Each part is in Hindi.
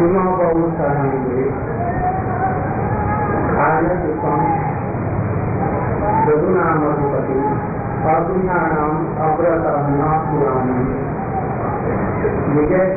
पुनः बहु सरांगे खायम जदुना मधुपति अग्नियाणाम अग्रता पुराण विजय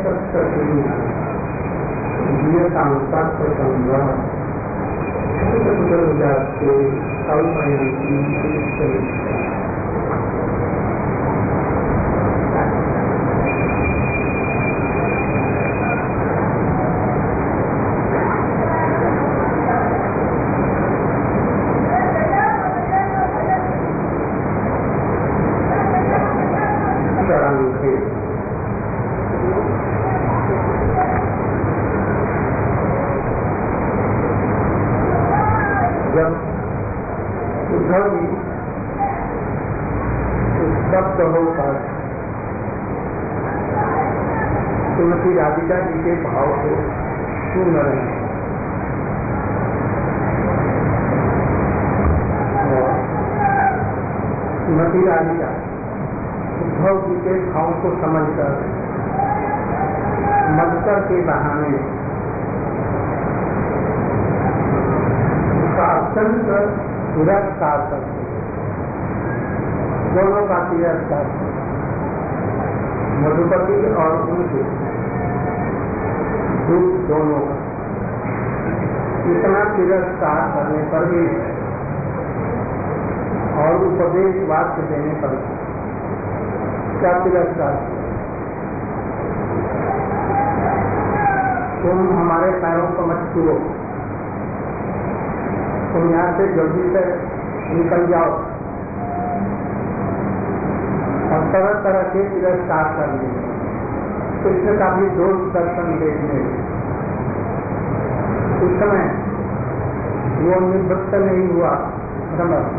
स्तब्ध होकर श्रीमती राधिका जी के भाव को सुन रहे हैं। श्रीमती राधिका उद्धव जी के भाव को समझकर मधुकर के बहाने उसका अत्यंत तिरस्कार करते, दोनों का तिरस्कार, मधुपति और उनके दूत दोनों का इतना तिरस्कार करने पर भी और उपदेश वाक्य देने पर क्या तिरस्कार, तुम हमारे पैरों को मत छुओ, तुम यहाँ से जल्दी से निकल जाओ, और तरह तरह के तिरस्कार करने, कृष्ण का भी दोष दर्शन देखने। उस समय वो निवृत्त नहीं हुआ भ्रमर,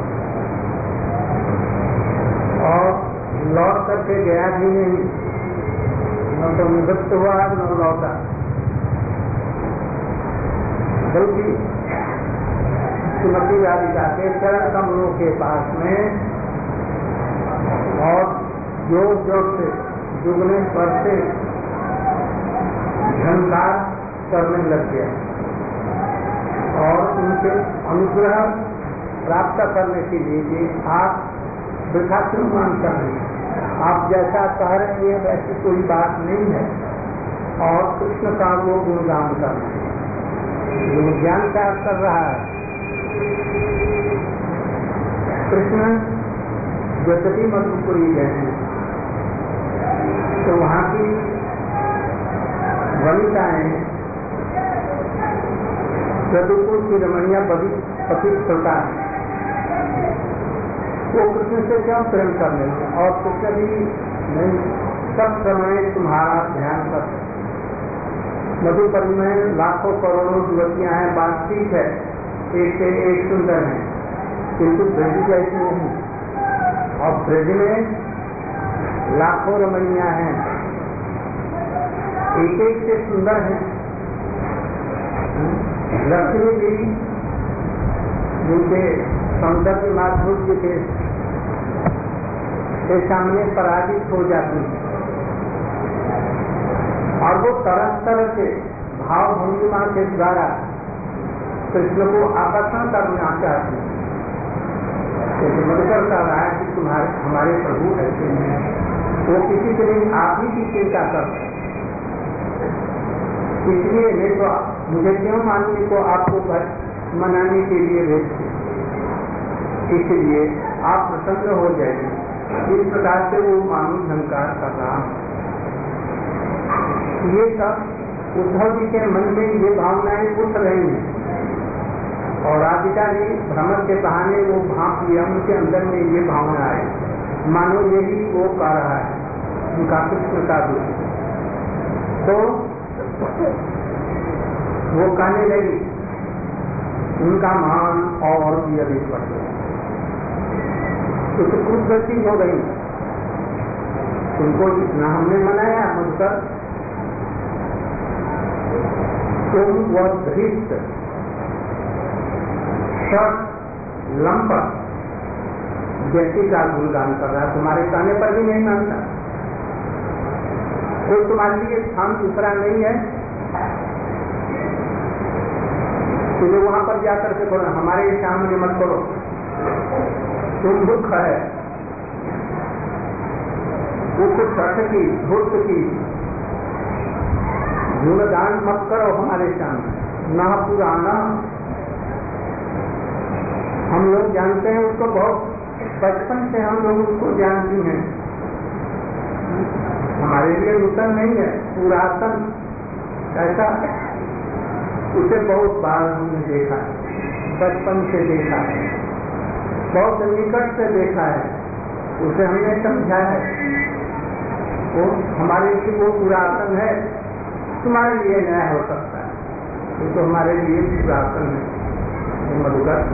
और लौट करके गया भी नहीं, न तो निवृत्त हुआ न लौटा, बल्कि श्रीमती राधिका के चरण कमलों के पास में और जोर जोर से जुगने पर से झंकार करने लग गया, और उनके अनुग्रह प्राप्त करने के लिए कि आप वृथा क्यों मान कर रहे हैं, आप जैसा कह रहे हैं वैसी कोई बात नहीं है, और कृष्ण का वो गुणगान कर रहे हैं, जो ज्ञान त्याग कर रहा है। कृष्ण यद्यपि मधुपुरी गए हैं तो वहाँ की वनिताएं यदुकुल की रमणिया पवित्रता वो कृष्ण से क्या प्रेम कर लेंगे, और कृष्ण भी नहीं, सब समय तुम्हारा ध्यान कर। मधुपुरी में लाखों करोड़ों युवतियां हैं, बात ठीक है, एक से एक सुंदर है, किंतु ब्रज जैसी नहीं, और ब्रज में लाखों रमणियां हैं, एक एक से सुंदर है। लक्ष्मी जी जिनके सौंदर्य माधुर्य के सामने पराजित हो जाती है, और वो तरह तरह से भाव भंगिमा के द्वारा कृष्ण को आकर्षण करना चाहते हैं। मधुकर का रहा है कि तुम्हारे हमारे प्रभु ऐसे हैं, वो किसी के लिए आप ही की चिंता करते हैं, इसलिए नहीं तो मुझे क्यों मानने को आपको मनाने के लिए भेजते, इसलिए आप प्रसन्न हो जाएंगे। इस प्रकार से वो मानव झंकार कर रहा है। ये सब उद्धव जी के मन में ये भावनाएं उठ रही हैं, और राधिका ने भ्रमर के बहाने वो भाप लिया, उनके अंदर में ये भावना है, मानो यही वो कर रहा है, उनका कृष्ण का दूध। तो वो कहने लगी, उनका मान और भी अधिक बढ़ गया, कुछ कुदरती हो गई, उनको जितना हमने मनाया मधुकर, तुम वह धृष्ट लंपट व्यक्ति का गुणगान कर रहा है, तुम्हारे कहने पर भी नहीं मानता, कोई तुम्हारे लिए स्थान दूसरा नहीं है, तो जो वहां पर जाकर के बोलो हमारे सामने मत करो, तुम दुख है, उसको छठ की धूर्त की गुणगान मत करो हमारे सामने, न पुराना। हम लोग जानते हैं उसको, बहुत बचपन से हम लोग उसको जानती हैं, हमारे लिए नूतन नहीं है, पुरातन ऐसा उसे बहुत बार हमने देखा है, बचपन से देखा है, बहुत निकट से देखा है, उसे हमने समझा है। वो हमारे लिए वो पुरातन है, तुम्हारे लिए नया हो सकता है, वो तो हमारे लिए पुरातन है मधुकर।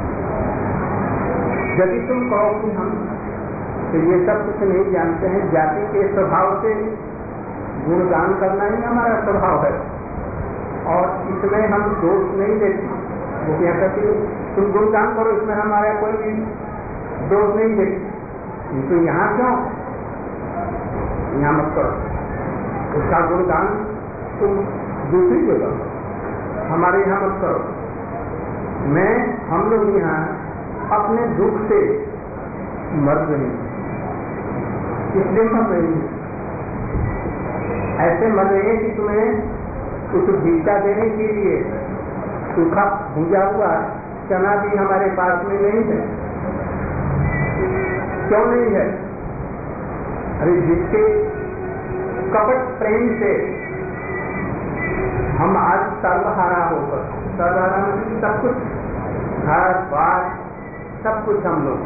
यदि तुम कहो कि हम तो ये सब कुछ नहीं जानते हैं, जाति के स्वभाव से गुणगान करना ही हमारा स्वभाव है और इसमें हम दोष नहीं देते। वो क्या कहती है, तुम गुणगान करो, इसमें हमारा कोई भी दोष नहीं देते। तो यहाँ क्यों, यहाँ मत करो, उसका गुणगान तुम दूसरी जगह, हमारे यहाँ मत करो। हम लोग यहाँ अपने दुख से मर रहे हैं, इसलिए मर रहे हैं, ऐसे मर रहे हैं कि तुम्हें कुछ भीता देने के लिए सूखा भूजा हुआ चना भी हमारे पास में नहीं है। क्यों नहीं है? अरे जिसके कपट प्रेम से हम आज सर्वहारा होकर, सर्वहारा सब कुछ, घर बार सब कुछ हम लोग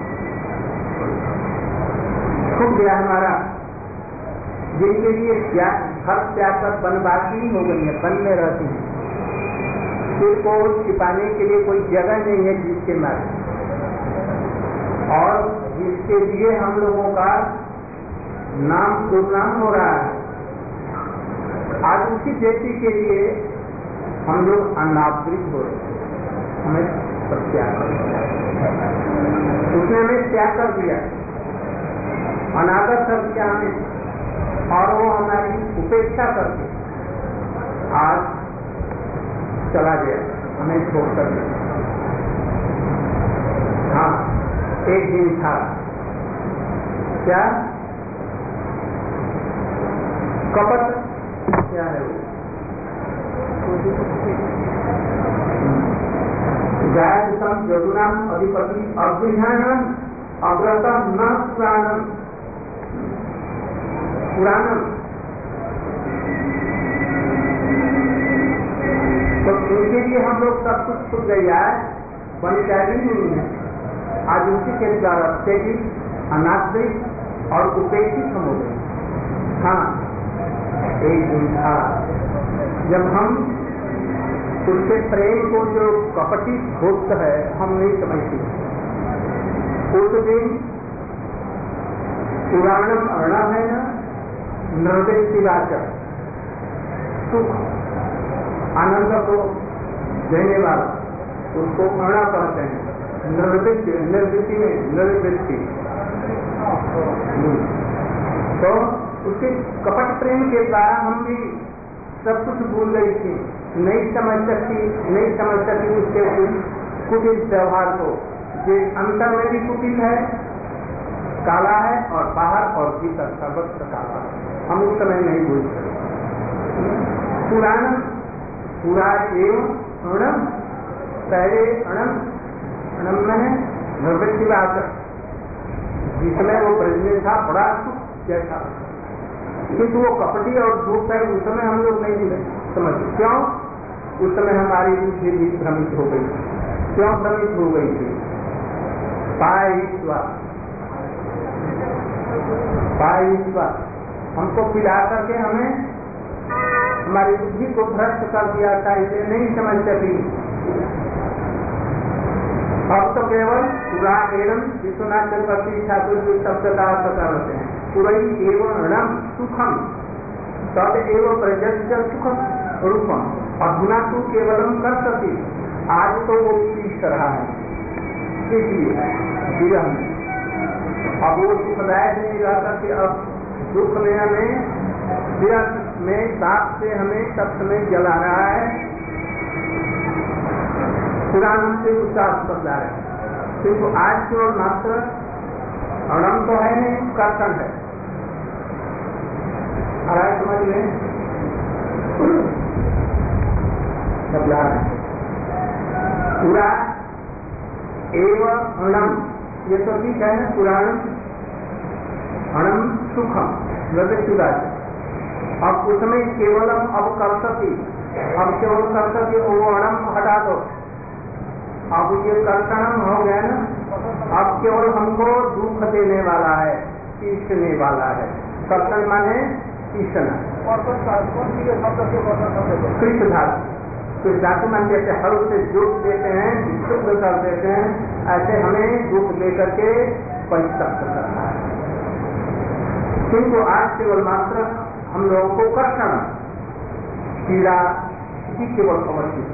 छूट गया हमारा, जिनके लिए घर त्याग कर बनवासी हो गई है, बन में रहती है, सिर को छिपाने के लिए कोई जगह नहीं है जिसके मारे, और जिसके लिए हम लोगों का नाम दुर्नाम हो रहा है। आज उसी व्यक्ति के लिए हम लोग अनावृत हो रहे हैं, हमें सब त्याग कर दिया, उसने हमें त्याग कर दिया, अनादर कर दिया हमें, और वो हमारी उपेक्षा करके आज चला गया, हमें छोड़ कर दिया। हाँ, एक दिन था, क्या कपट क्या है वो, गायम यदुनाम अधिपति अभिधानम अग्रतम न पुराणम, पुराणम। तो उनके लिए हम लोग सब कुछ छूट गया है, बलिदानी नहीं है। आज उसी के द्वारा से भी अनादरित और उपेक्षित हम हो गए। हाँ, एक दिन था जब हम उसके प्रेम को जो कपटी भोक्त है हम नहीं समझते, उस दिन पुराणम अर्णव है ना, निर्दिष्टिवाचक सुख आनंद को देने वाला, उसको अणा कहते हैं, निर्वृत्ति में निर्वृत्ति। तो उसके कपट प्रेम के द्वारा हम भी सब कुछ भूल गई थी, नहीं समझ सकती उसके कुटिल व्यवहार को, जो अंतर में भी कुटिल है, काला है, और बाहर और भीतर सर्वत्र काला है, हम उस समय नहीं भूल सकते। पुराण पूरा एवं अणम, पहले अणम में है निर्वृत्तिवाचक, जिसमें वो ब्रज में था बड़ा सुख जैसा, किंतु वो कपटी और धूप है, उस समय हम लोग नहीं समझते। क्यों? उस समय हमारी बुद्धि भी भ्रमित हो गई। क्यों भ्रमित हो गई थी? पाईश्वर हमको पिला करके हमें हमारी बुद्धि को भ्रष्ट कर दिया था, इसे नहीं समझ सकी। अब तो केवल पूरा एवं विश्वनाथ चक्रवर्ती ठाकुर जी शब्द का अर्थ करते हैं, पुरई एवं णम सुखम तद एवं प्रजस्य सुखम रूपम, अधुना तू केवलम कर सके। आज तो वो पीस रहा है, इसलिए विरह में अब वो सुखदायक नहीं रह करके अब दुख में हमें, विरह में ताप से हमें सब समय जला रहा है। पुराणम से उसका बदला है, किंतु आज केवल मात्र अणम तो है नहीं, कर्षण है। आ रहा है समझ में? बदला है पूरा एवं अणम, ये तो ठीक है ना। पुराणम अणम सुखम चुरा, अब उसमें केवलम अब कर्षति, अब केवल कर्षति, वो अणम हटा दो, अब ये कर्षणम हो गया ना। अब केवल हमको दुख देने वाला है, पीसने वाला है। कर्षण माने पीसना। कृष्ण धातु, कृष्ण धातु मान जैसे हल से दुख देते हैं, शुद्ध कर देते हैं, ऐसे हमें दुख देकर के परित्यक्त करना है। किंतु आज केवल मात्र हम लोगों को कर्षण, पीड़ा ही केवल अवश्य,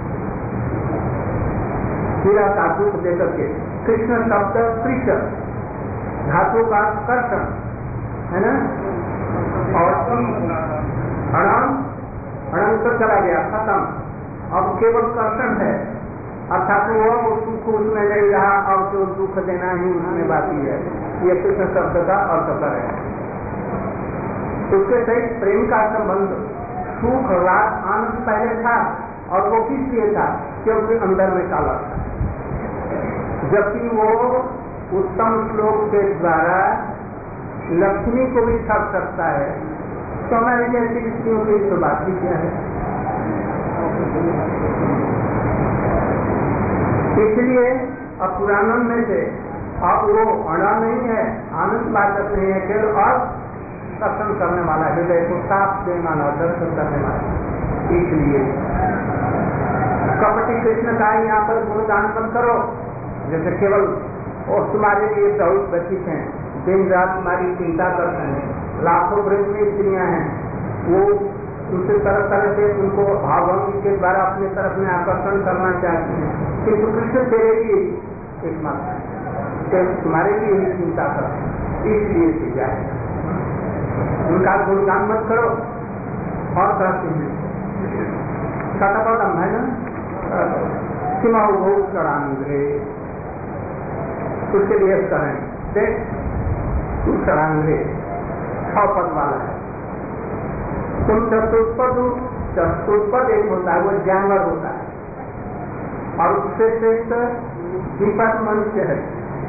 पीड़ा का दुख देकर के। कृष्ण शब्द कृष्ण धातु का कर्षण है ना, और अणम, अणम तो चला गया, खत्म, अब केवल कर्षण है, अर्थात वो सुख उसमें नहीं रहा, अब जो दुख देना ही उसमें बाकी है। ये कृष्ण शब्द का अर्थ करें। उसके सहित प्रेम का संबंध, सुख राग आनंद पहले था, और वो किस लिए था? क्योंकि अंदर में काला था। जबकि वो उत्तम श्लोक के द्वारा लक्ष्मी को भी ठग सकता है, तो हमारे जैसी स्त्रियों की तो बात ही क्या है। इसलिए अब पुराणों में से अब वो अड़ा नहीं है, आनंद बाधक नहीं है, केवल और दर्शन करने वाला, हृदय को साफ देने वाला, दर्शन करने वाला। इसलिए कपटी कृष्ण का यहाँ पर गुणगान मत करो, जैसे केवल और तुम्हारे लिए बहुत व्यतीत हैं, दिन रात तुम्हारी चिंता करते हैं, लाखों ब्रह्म में स्त्रियां हैं, वो उनसे तरह तरह से उनको भावभंगी के द्वारा अपने तरफ में आकर्षण करना चाहते हैं, किंतु कृष्ण तेरे लिए एकमात्र, तुम्हारे लिए ही चिंता करते हैं, इसलिए से जाए उनका गुणगान मत करो। और कहते हैं सतपदम है ना, सीमा भोग करांगे, उसके लिए करें देख तू करांगे, 6 पद वाला है। तुम चतुष्पद एक होता है, वो जानवर होता है, और उससे श्रेष्ठ विपद मनुष्य है।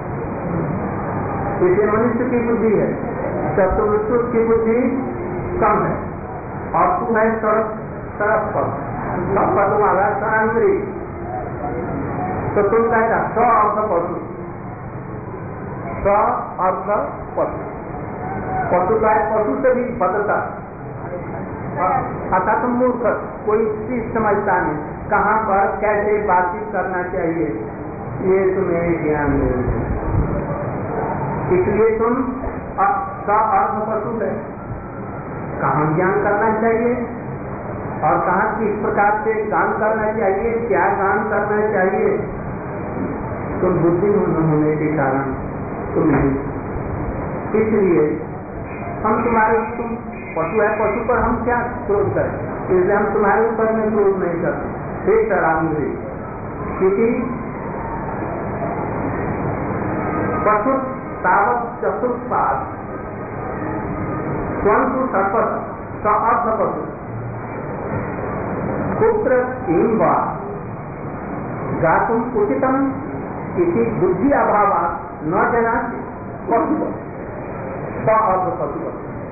इसे मनुष्य की बुद्धि है, चतुर्श्रुत की बुद्धि कम है, और तू है सरस पद, सब पद वाला सरांगी। तो तुम कहता 100 अर्थ पशु, 100 अर्थ पशु, पशु का है, पशु से भी बदलता, अर्थात तुम मूर्ख, कोई चीज समझता नहीं, कहाँ पर कैसे बातचीत करना चाहिए ये तुम्हें ज्ञान नहीं है। इसलिए तुम 100 अर्थ पशु है, कहाँ ज्ञान करना चाहिए और कहाँ किस प्रकार से गान करना चाहिए, क्या गान करना चाहिए, तुम बुद्धिमान होने के कारण तुम नहीं। इसलिए हम तुम्हारे, तुम पशु है, पशु पर हम क्या क्रोध करें, इसलिए हम तुम्हारे ऊपर में क्रोध नहीं करते। हे शरांगी, क्योंकि पशु तावत चतुष्पाद स्वंतु सर्पत स अर्थ पशु पुत्र किम वा गातुम उचितम इसी बुद्धि अभाव न जना पशु स अर्थ पशु।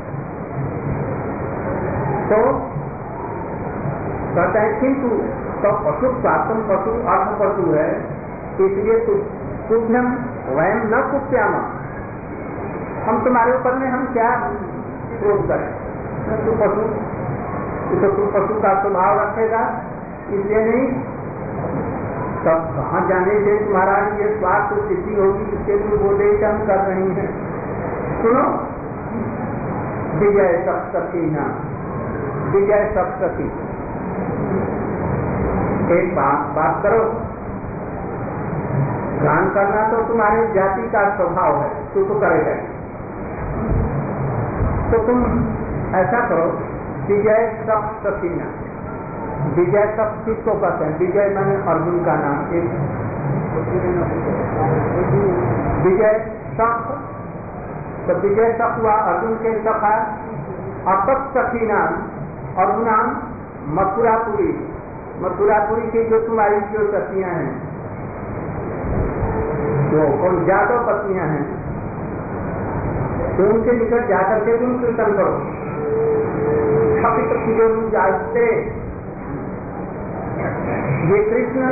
तो कहते हैं किंतु तो पशु प्राप्तम पशु अर्थ पशु है, इसलिए तुभ्यम वयम न कुप्याम, हम तुम्हारे ऊपर में हम क्या क्रोध करें, तू पशु, तो तू पशु का स्वभाव रखेगा, इसलिए नहीं। तब कहाँ जाने से तुम्हारा ये स्वास्थ्य स्थिति होगी, इसके लिए वो देश हम कर रही हैं। सुनो, विजय सप्तती ना, विजय सप्तती, एक बात करो, गान करना तो तुम्हारी जाति का स्वभाव है, तू तो करेगा, तो तुम ऐसा करो, विजय सप्तती ना, विजय शक किसको कहते हैं? विजय माने अर्जुन का नाम। एक विजय शक, तो विजय शक हुआ अर्जुन के सखा। अपत सखी नाम अर्जुना मथुरापुरी, मथुरापुरी की जो तुम्हारी जो सखियां हैं, जो और जादव पत्नियां हैं, तो उनके निकट जाकर के तुम कीर्तन करो। जाते ये कृष्ण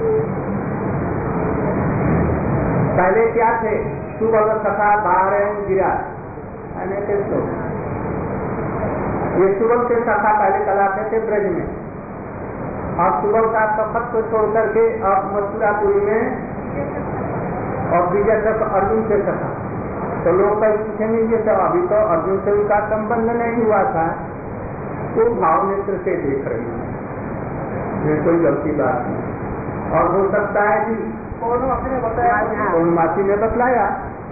पहले क्या थे? सुबल सखा बाहर गिरा, ये सुबल के सखा पहले कलाते थे ब्रज में, और सुबल का सफर को छोड़ करके अब मथुरापुरी में और विजय तक अर्जुन से सखा। तो लोग कहीं पूछेंगे ये तो अभी तो अर्जुन से उनका संबंध नहीं हुआ था, तो भाव नेत्र से देख रही है, ये कोई गलती बात नहीं। और हो सकता है कि मासी ने बतलाया।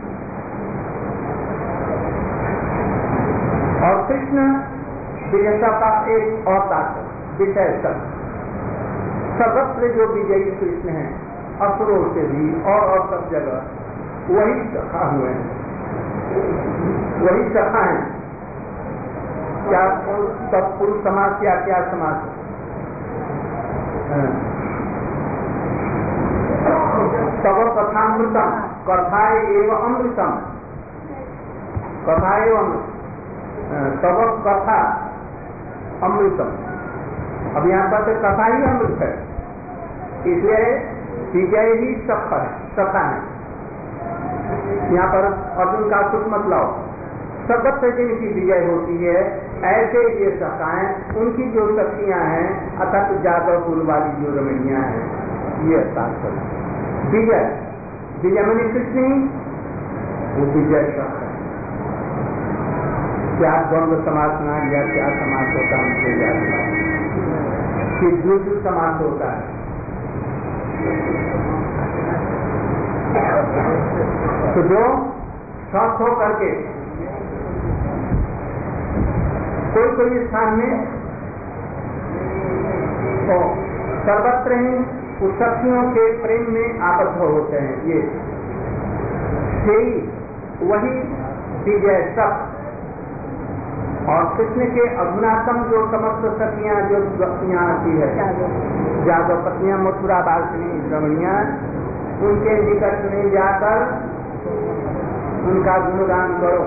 और कृष्ण विजयता का एक अवतार विषय सर्वत्र जो विजयी कृष्ण है, असुरों से भी और सब जगह वही सखा हुए हैं, वही सखा है। क्या सब पुरुष समाज क्या क्या समाज? तब कथामृतम, कथा एवं अमृतम, कथा एवं तब कथा अमृतम। अब यहाँ पर तो कथा ही अमृत है, इसलिए विजय ही सखा है। यहाँ पर अर्जुन का कुछ मतलब सर्वत्र जिनकी विजय होती है, ऐसे ये सखाएं, उनकी जो शक्तियां हैं अर्थात जादवपुर वाली जो रमणियां हैं, ये तात्पर्य। विजय विजय मनी कृष्ण, वो विजय सख है। क्या द्वंद्व समाज सुना या क्या समाज होता है उनके जाति कि द्वितीय समाज होता है। तो जो स्वस्थ हो करके कोई स्थान में तो सर्वत्र ही उस शक्तियों के प्रेम में आबद्ध होते हैं, ये वही विजय शक। और कृष्ण के अधुनातम जो समस्त शक्तियां जो शक्तियां आती है, जादव पत्नियां मथुरा बालकनी रमणियां, उनके निकट में जाकर उनका गुणगान करो।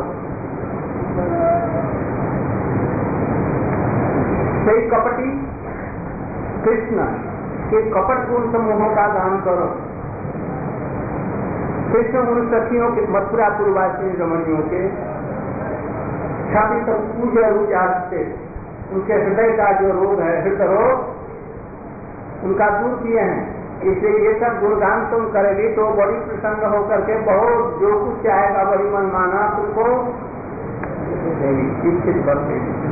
सही कपटी कृष्ण के कपट गुण समूहों का गान करो। कृष्ण उन सखियों के मथुरापुरवासी रमणियों के छवि तो पूजे रुचाते, उनके हृदय का जो रोग है, हृदय रोग, उनका दूर किए हैं। इसलिए ये सब गुणगान तुम करेगी तो बड़ी प्रसन्न होकर के बहुत जो कुछ चाहेगा बड़ी मनमाना तुमको इच्छित बरतेगी।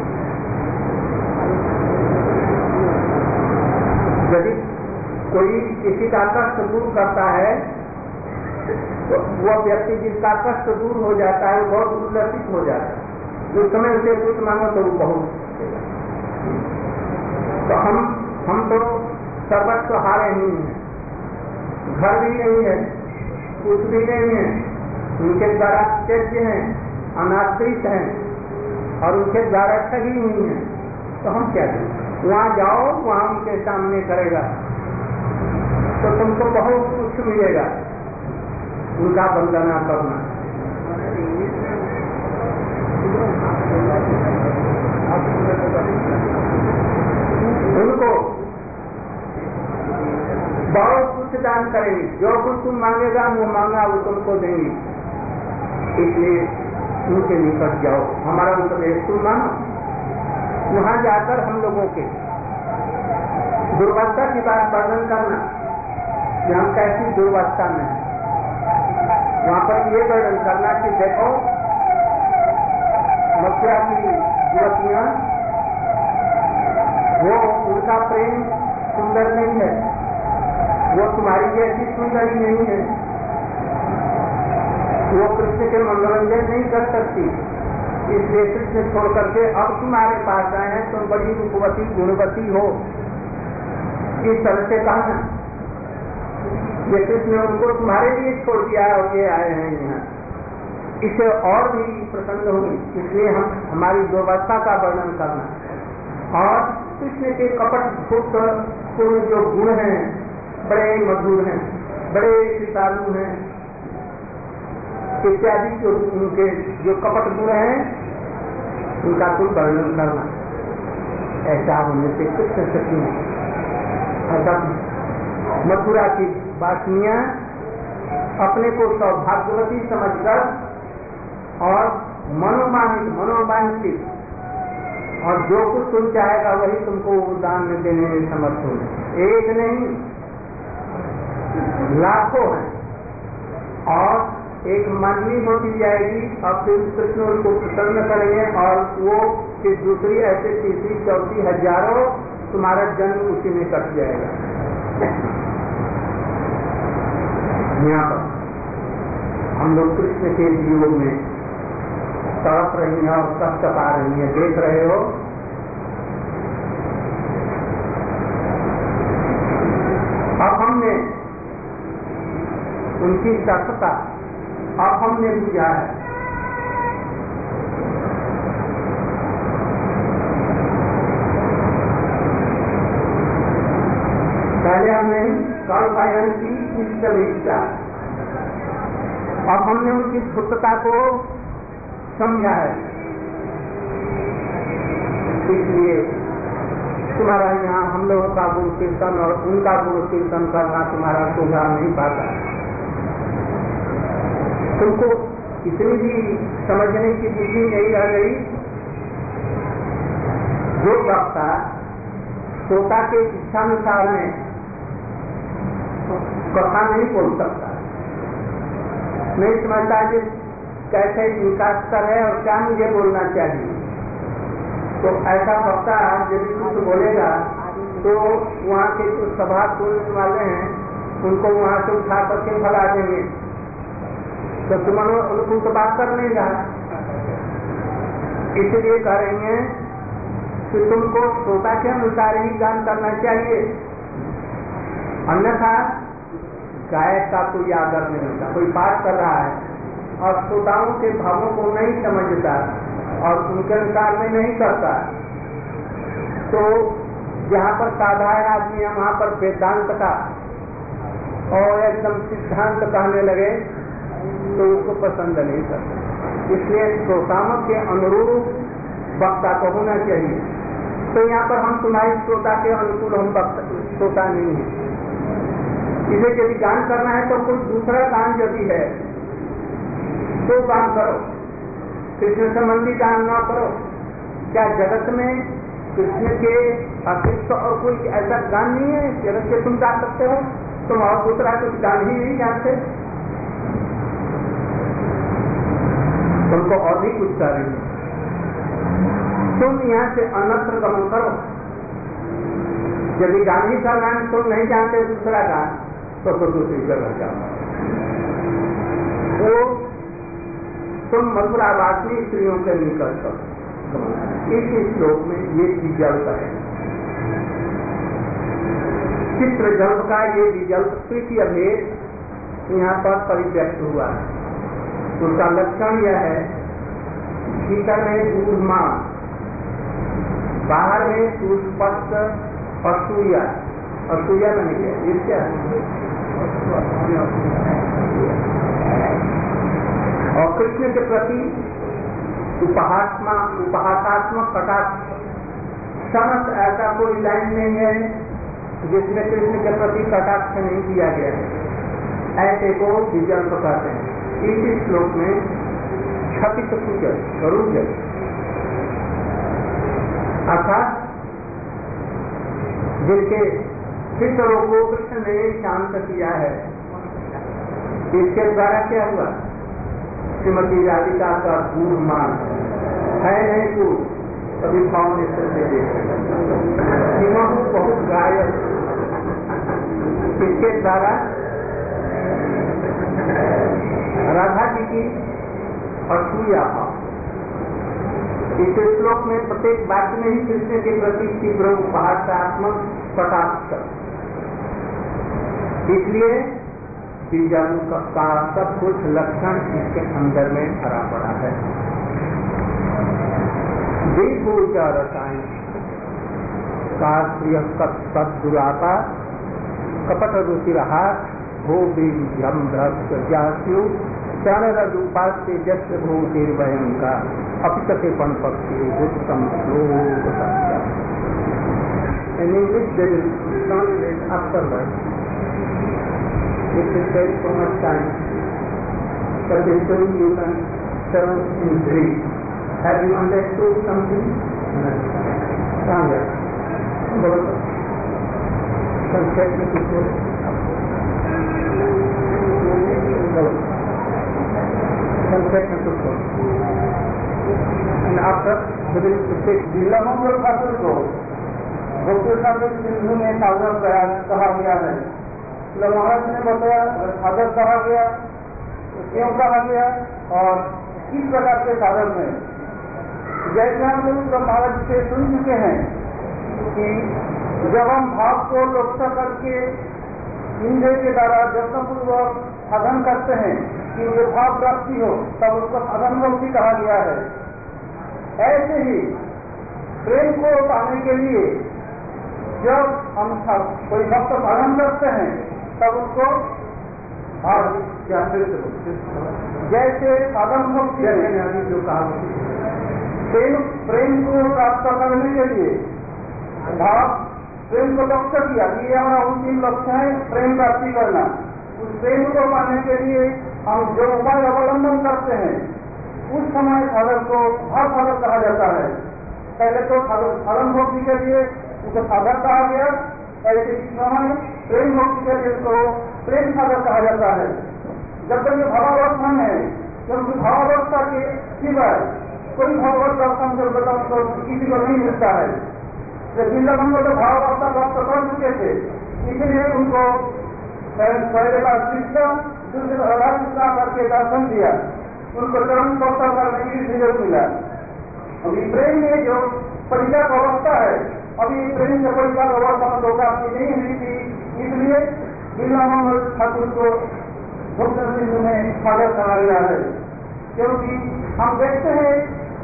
यदि कोई किसी का कष्ट दूर करता है तो वह व्यक्ति जिसका कष्ट दूर हो जाता है वो बहुत उल्लसित हो जाता है। उस समय उसे कुछ मांगो तो वो बहुत। तो हम तो सर्वस्व हारे नहीं है, घर भी नहीं है, कुछ भी नहीं है, उनके द्वारा त्यज्य हैं, अनाश्रित हैं और उनके द्वारा ठगी हुई है। तो हम क्या करें? वहाँ जाओ, वहाँ उनके सामने करेगा तो तुमको बहुत कुछ मिलेगा। उनका वंदना करना, उनको बहुत कुछ दान करेंगे। जो कुछ तुम मांगेगा वो मांगा वो तुमको देंगे। इसलिए उनके निकट जाओ, हमारा उपदेश तुम मानो। वहां जाकर हम लोगों के दुर्वस्था की बात वर्णन करना कि हम कैसी दुर्वस्था में हैं। वहां पर ये वर्णन करना कि देखो मथुरा की युवतियां, वो उनका प्रेम सुंदर नहीं है, वो तुम्हारी जैसी सुंदर ही नहीं है, वो कृष्ण के मनोरंजन नहीं कर सकती। इसलिए कृष्ण छोड़ करके अब तुम्हारे पास आए हैं, तुम बड़ी रूपवती गुणवती हो, इस तरह से कहना ये कृष्ण उनको तुम्हारे लिए छोड़ दिया और ये आए हैं यहाँ, इसे और भी प्रसन्न होगी। इसलिए हम हमारी दुर्वस्था का वर्णन करना और कृष्ण के कपट पूर्ण जो गुण हैं, बड़े मधुर हैं, बड़े कृपालु हैं, इत्यादि जो उनके जो कपट गुण हैं उनका कुछ वर्णन करना। ऐसा होने से कृष्ण सखी अर्थात मथुरा की वासियां अपने को सौभाग्यवती समझकर और मनोवांछित और जो कुछ तुम चाहेगा वही तुमको दान में देने में समर्थ हो। एक नहीं लाखों हैं और एक मंडली होती जाएगी और फिर कृष्ण उनको प्रसन्न करेंगे और वो फिर दूसरी ऐसे तीसरी चौथी हजारों तुम्हारा जन्म उसी में कट जाएगा। यहाँ पर हम लोग कृष्ण के वियोग में तड़प रही हैं और कष्ट पा रही हैं, देख रहे हो। अब हमने उनकी सत्यता अब हमने बुझा है। पहले हमने कल पायन की इष्टता, अब हमने उनकी शुद्धता को समझा है। इसलिए तुम्हारा यहाँ हम लोगों का गुण कीर्तन और उनका गुण कीर्तन करना तुम्हारा शोभा नहीं पाता। तुमको इतनी भी समझने की बुद्धि नहीं रह गई। जो वक्ता श्रोता के इच्छानुसार में कथा नहीं बोल सकता, नहीं समझता कि कैसे इनका स्तर है और क्या मुझे बोलना चाहिए। तो ऐसा वक्ता यदि कुछ बोलेगा तो वहाँ के जो सभा सुनने वाले हैं उनको वहाँ से उठा करके भगा देंगे, तो तुम उनको तो बात कर लेगा। इसलिए करेंगे कि तुमको श्रोता के अनुसार ही गान करना चाहिए, अन्यथा गायक का कोई आदर नहीं होता। कोई पाठ कर रहा है और श्रोताओं के भावों को नहीं समझता और उनके अनुसार में नहीं करता, तो जहाँ पर साधारण आदमी है वहाँ पर वेदांत का और एकदम सिद्धांत कहने लगे तो उसको पसंद नहीं करता। इसलिए श्रोताओं के अनुरूप वक्ता को होना चाहिए। तो यहाँ पर हम तुम्हारी श्रोता के अनुकूल हम श्रोता नहीं है। इसे यदि गान करना है तो कुछ दूसरा गान यदि है तो गान करो, कृष्ण संबंधी गान न करो। क्या जगत में कृष्ण के अतिरिक्त और कोई ऐसा गान नहीं है जगत के तुम गा सकते हो? तुम और दूसरा कुछ गान ही नहीं जानते, तुमको और भी कुछ कर रही है। तुम यहाँ से अन्यत्र गमन करो। यदि गान ही का गान तुम नहीं जानते दूसरा गान तो दूसरी जगह जाओ। वो तुम मथुरावासी स्त्रियों के निकट करो। इस श्लोक में ये विजल्प है, चित्र जल्प का ये विजल्प तृतीय भेद यहाँ पर परिव्यक्त हुआ है। उसका लक्षण यह है, भीतर में दूधमान, बाहर में सुस्पष्ट असूया। असूया मैंने क्या ये क्या और कृष्ण के प्रति उपहासात्मक कटाक्ष। समस्त ऐसा कोई लाइन नहीं है जिसमें कृष्ण के प्रति कटाक्ष नहीं किया गया है। ऐसे को विजल्प कहते हैं। इसी श्लोक में क्षपित सूचक रुजक अर्थात जिनके चित्रों को कृष्ण ने शांत किया है, इसके द्वारा क्या हुआ? श्रीमती राधिका का गुणमान है नहीं को कभी भाव ने बहुत गायक, इसके द्वारा राधा जी की असूया भाव। इस श्लोक में प्रत्येक वाक्य में ही कृष्ण के प्रति तीव्र उपहासात्मक कटाक्ष इसलिए बीजाणु का सब कुछ लक्षण इसके अंदर में भरा पड़ा है। विभूजा रसायन कार्य सदुराता कपट रुचिरहा भो बीजम भ्रष्टु चरणरूपास्य जस्य भूतिर्भयंका अपितके पक्षी उत्तम श्लोक सत्य। In English there is translate afterwards. It will take so much time, but in showing you can turn in brief. Have you understood something? Sangha. Concept में कुछ concept में कुछ and after we will take लीलामंगल Thakur को भक्ति सागर सिंधु में सागर कहा गया है। महाराज ने बताया सागर कहा गया, क्यों कहा गया और किस प्रकार के सागर में। जैसे हम लोग महाराज से सुन चुके हैं कि जब हम भाव को लक्ष्य करके इंद्रिय के द्वारा यत्नपूर्वक साधन करते हैं कि ये भाव प्राप्ति हो, तब उसको साधन भक्ति कहा गया है। ऐसे ही प्रेम को पाने के लिए जब हम कोई भक्त साधन करते हैं तब उसको जैसे साधन भक्ति जो कहा प्रेम को प्राप्त करने के लिए भाव प्रेम को लक्ष्य किया, ये हमारा अंतिम लक्ष्य है प्रेम प्राप्ति करना। उस प्रेम को पाने के लिए हम जो उपाय अवलंबन करते हैं उस समय साधन को भाव साधन कहा जाता है। पहले तो साधन भक्ति के लिए उसको साधक कहा गया, ऐसे इस समय प्रेम भक्ति के लिए उसको प्रेम साधक कहा जाता है। जब तक ये भावावस्था है, क्योंकि भावावस्था के सिवाय कोई भगवत दर्शन तो किसी को नहीं मिलता है। जब हम तो भावावस्था प्राप्त कर चुके थे, इसलिए उनको पहले बार शिक्षा दूसरे राष्ट्र करके दर्शन दिया, उनको चरण स्पर्श करने की सुयोग मिला। अभी प्रेम में जो परिचय अवस्था है, अभी प्रेम के परिचय अवस्था में लोग आपकी नहीं हुई थी, इसलिए लीलामंगल ठाकुर को भक्त सिंधु में स्वागत करा गया है। क्योंकि हम देखते हैं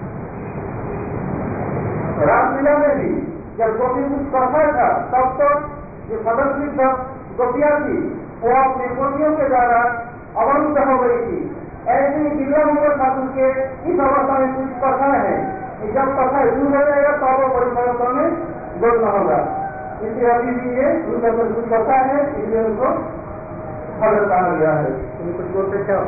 रासलीला में भी जब गोपी कुछ करता था तब तो जो सदस्य गोपियां थी वो अपने गोपियों के द्वारा अवरुद्ध हो गई थी। ऐसे ही लीलामंगल ठाकुर के इस अवस्था में कुछ कथा है, जब कथा दूर हो जाएगा तो वो परिवर्तन में बोलना होगा। इसलिए अभी भी ये उनका कुछ कथा है, इसलिए उनको फल कहा गया है। कुछ बोलते क्या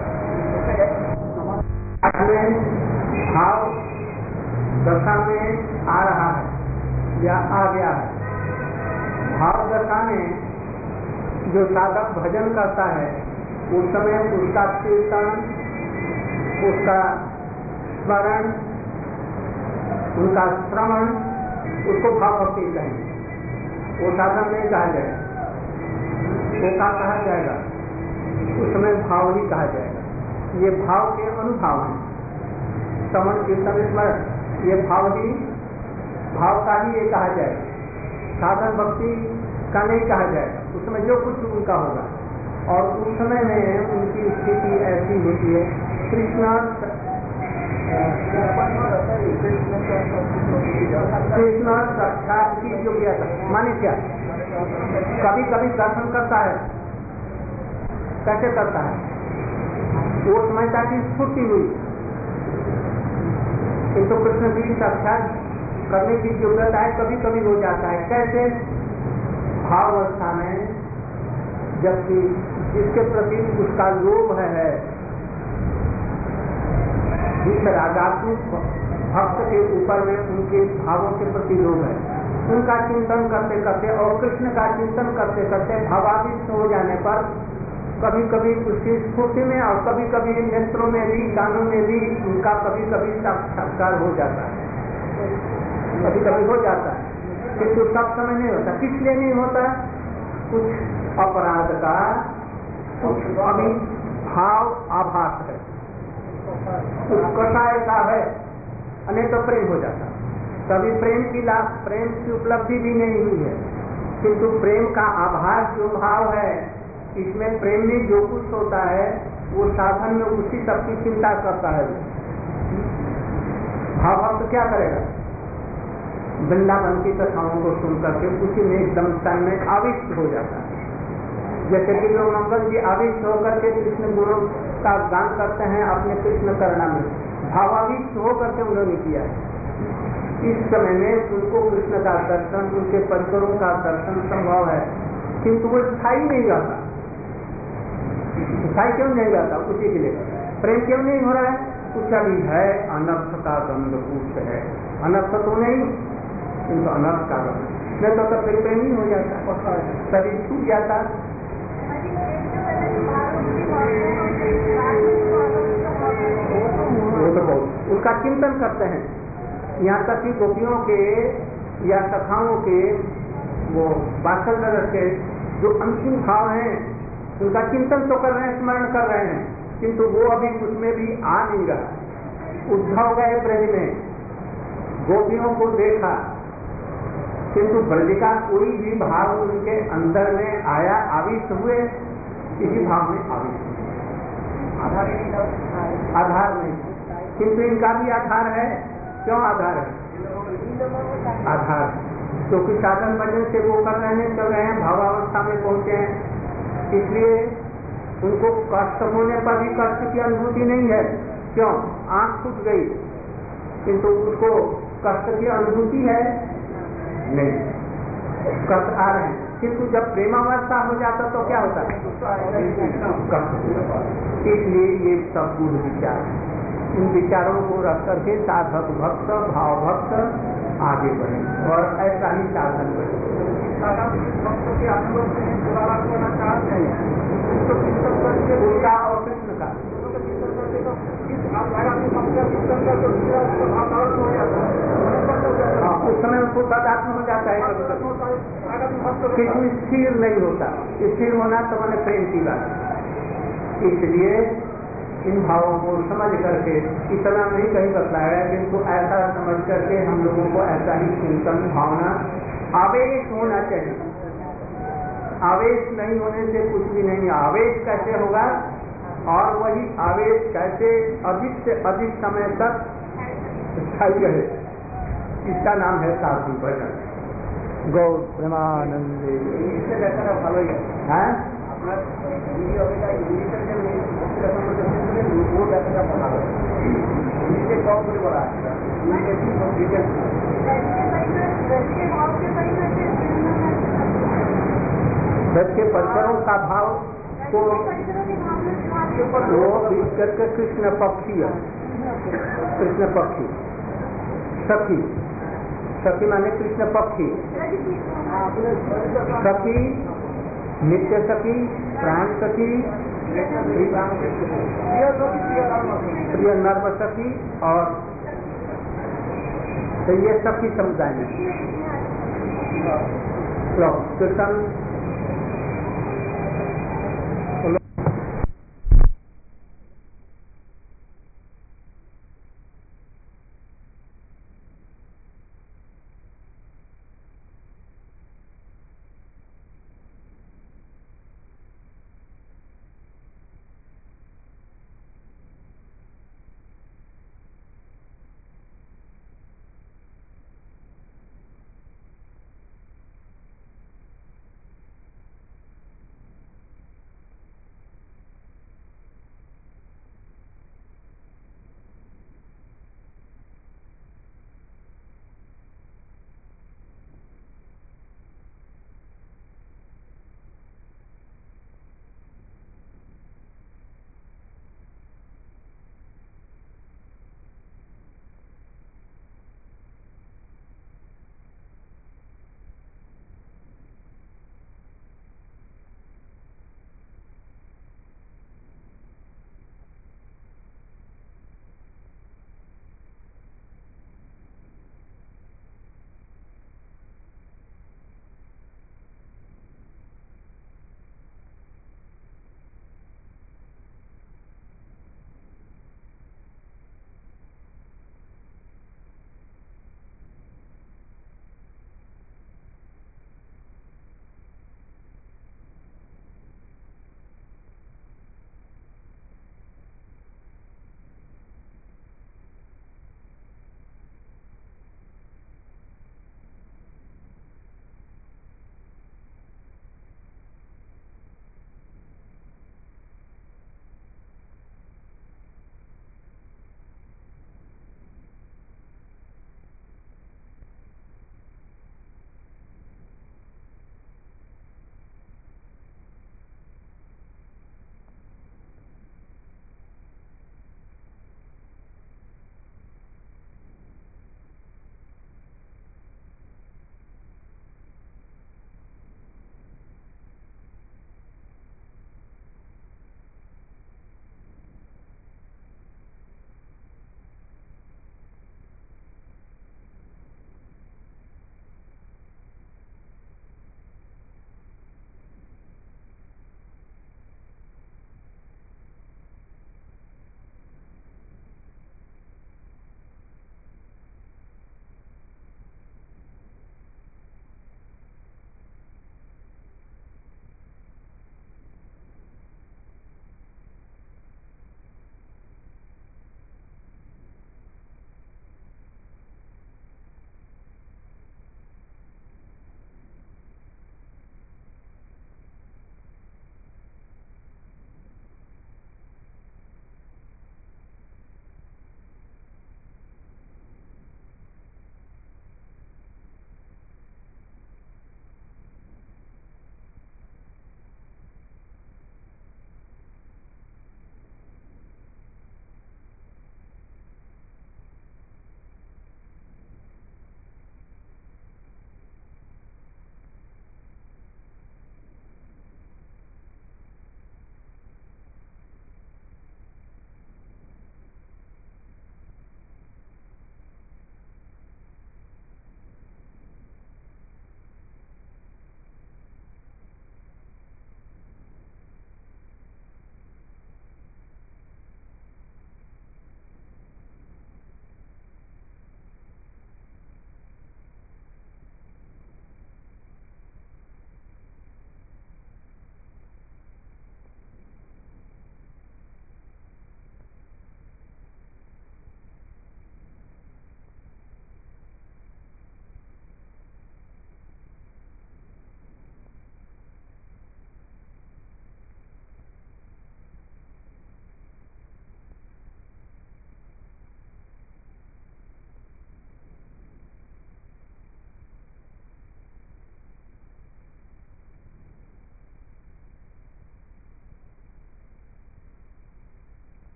भाव दशा में आ रहा है या आ गया है। भाव दशा में जो साधक भजन करता है उस समय उसका कीर्तन, उसका स्मरण, उनका श्रवण, उसको भाव भक्ति कहेंगे। वो साधन नहीं कहा जाएगा, वो क्या कहा जाएगा, उस समय भाव ही कहा जाएगा। ये भाव के अनुभाव है। श्रवण, कीर्तन, स्मरण ये भाव ही, भाव का ही ये कहा जाएगा, साधन भक्ति का नहीं कहा जाएगा। उस समय जो कुछ उनका होगा और उस समय में उनकी स्थिति ऐसी होती है। कृष्ण साक्षात की योग्यता माने क्या, कभी कभी दर्शन करता है, कैसे करता है, वो समझता कि स्फूर्ति हुई, किंतु कृष्ण की साक्षात करने की योग्यता है, कभी कभी हो जाता है। कैसे भाव अवस्था में, जबकि जिसके प्रति उसका लोभ है, जिस रागात्मक भक्त के ऊपर में उनके भावों के प्रति लोभ है, उनका चिंतन करते करते और कृष्ण का चिंतन करते करते भावाविष्ट हो जाने पर कभी कभी उसकी स्फूर्ति में और कभी कभी नेत्रों में भी, कानों में भी उनका कभी कभी साक्षात्कार हो जाता है, कभी कभी हो जाता है, किंतु सब समय नहीं होता। किस लिए नहीं होता? कुछ अपराध का कुछ अभी भाव आभास है, कुछ कषाय का है, अनेक तो प्रेम हो जाता। कभी प्रेम की उपलब्धि भी नहीं हुई है, किंतु प्रेम का आभास जो भाव है, इसमें प्रेम में जो कुछ होता है वो साधन में उसी सबकी चिंता करता है। भाव भक्त क्या करेगा? वृंदावन की कथाओं को सुनकर के उसी में एकदम तन में आविष्ट हो जाता है। जैसे कि जो मंगल जी आविष्ट होकर के कृष्ण गुणों का गान करते हैं अपने कृष्ण करुणा में, भावाविष्ट होकर के उन्होंने किया है। इस समय में उनको कृष्ण का दर्शन, उनके परिकरों का दर्शन संभव है, किंतु वो स्थायी नहीं रहता। स्थायी क्यों नहीं रहता? उसी के लिए प्रेम क्यों नहीं हो रहा है? कुछ अभी है, अनर्थ का गंध कुछ है, अनर्थ तो नहीं किंतु अनर्थ का गंध नहीं तो फिर प्रेम नहीं हो जाता, शरीर छूट जाता। वो तो बहुत उसका चिंतन करते हैं। यहाँ तक कि गोपियों के या सखाओं के वो बासल नगर के जो अंतिम भाव हैं उनका चिंतन तो कर रहे हैं, स्मरण कर रहे हैं, किंतु वो अभी उसमें भी आ नहीं रहा। उद्धव गए ब्रज में, गोपियों को देखा, किंतु ब्रज का कोई भी भाव उनके अंदर में आया, आविष्ट हुए, किसी भाव में आविष्ट आधार नहीं, किंतु इनका भी आधार है। क्यों आधार है? आधार क्योंकि साधन बनने से वो कर रहे हैं, चल रहे हैं, भावावस्था में पहुंचे हैं, इसलिए उनको कष्ट होने पर भी कष्ट की अनुभूति नहीं है। क्यों? आंख फूट गई, किंतु उसको कष्ट की अनुभूति है नहीं, कष्ट आ रहे हैं। किंतु जब प्रेमावस्था हो जाता तो क्या होता है? कष्ट। इसलिए ये सब गुण विचार है। इन विचारों को रख करके साधक भक्त, भाव भक्त आगे बढ़े और ऐसा ही साधन बढ़े। उनका और कृष्ण का उस समय उसको तादात्म्य हो जाता है। कृष्ण स्थिर नहीं होता, स्थिर होना तो मैंने प्रेम की बात। इसलिए इन भावों को समझ करके इतना नहीं कहीं बताया, किंतु ऐसा समझ करके हम लोगों को ऐसा ही चिंतन भावना आवेश होना चाहिए। आवेश नहीं होने से कुछ भी नहीं। आवेश कैसे होगा और वही आवेश कैसे अधिक से अधिक समय तक स्थायी रहे, इसका नाम है साधु भजन। गौ प्रेमानंदे इससे बेहतर भालो है ब्रज के परिकरों का भाव को कृष्ण पक्षी है। कृष्ण पक्षी सखी, सखी माने कृष्ण पक्षी, सखी नित्य सखी, प्राण सखी, प्रिय नर्म सखी, और तो ये सखी समुदाय में कृष्ण